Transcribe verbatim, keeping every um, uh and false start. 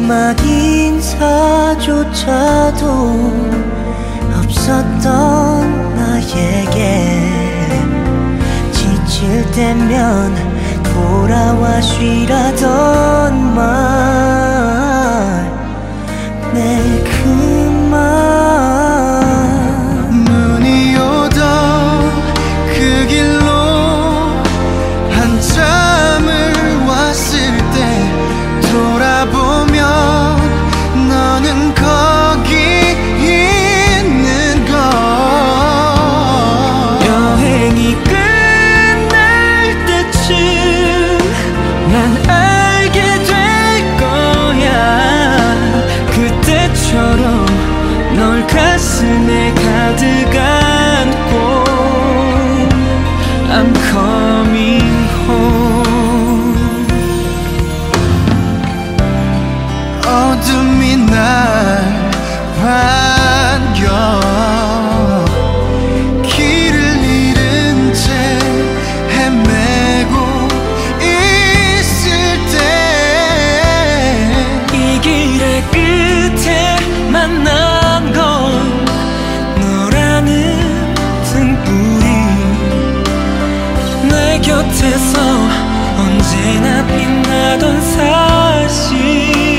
첫 인사조차도 없었던 나에게 지칠 때면 돌아와 쉬라던 말, 내 그 말. 눈이 오던 그 길로 한참을 왔을 때 돌아보면 너는 거기 있는 걸. 여행이 끝날 때쯤 난 알게 될 거야. 그때처럼 널 가슴에 가득 안고 I'm coming home. 어둠이 날 반겨 길을 잃은 채 헤매고 있을 때 이 길의 끝에 만난 건 너라는 등불이 내 곁에서 언제나 빛나던 사실.